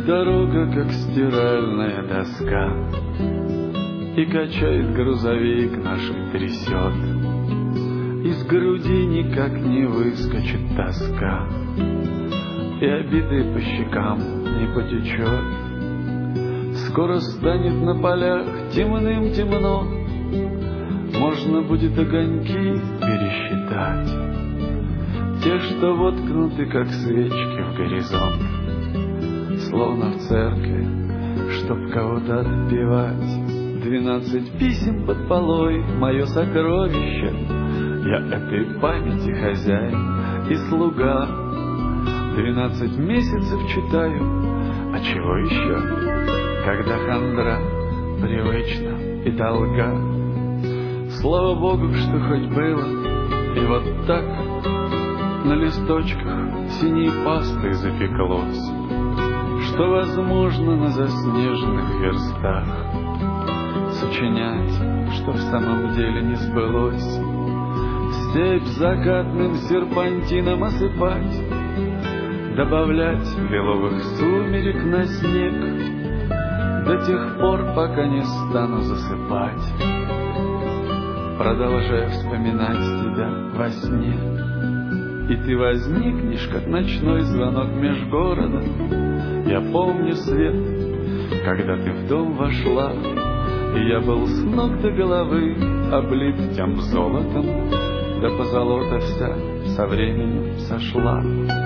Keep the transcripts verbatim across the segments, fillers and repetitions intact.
дорога, как стиральная доска, и качает грузовик нашим трясет. Из груди никак не выскочит тоска, и обиды по щекам не потечет. Скоро станет на полях темным темно, можно будет огоньки пересчитать, те, что воткнуты, как свечки в горизонт, словно в церкви, чтоб кого-то отпевать. Двенадцать писем под полой, мое сокровище, я этой памяти хозяин и слуга. Двенадцать месяцев читаю, а чего еще, когда хандра привычна и долга. Слава Богу, что хоть было, и вот так на листочках синей пастой запеклось, что возможно на заснеженных верстах сочинять, что в самом деле не сбылось. Степь закатным серпантином осыпать, добавлять лиловых сумерек на снег, до тех пор, пока не стану засыпать, продолжая вспоминать тебя во сне. И ты возникнешь, как ночной звонок меж города. Я помню свет, когда ты в дом вошла, и я был с ног до головы облит тем золотом, да позолота вся со временем сошла.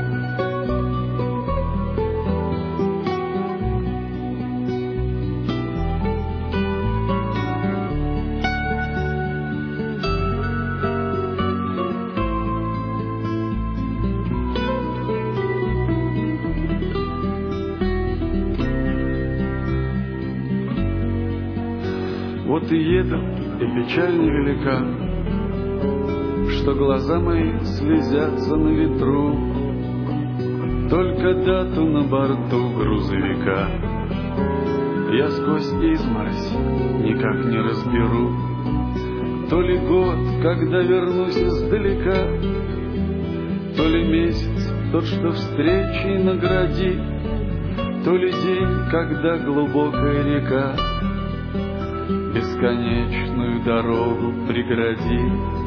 Вот и еду, и печаль невелика, что глаза мои слезятся на ветру. Только дату на борту грузовика я сквозь изморозь никак не разберу. То ли год, когда вернусь издалека, то ли месяц, тот, что встречей наградит, то ли день, когда глубокая река бесконечную дорогу преградит.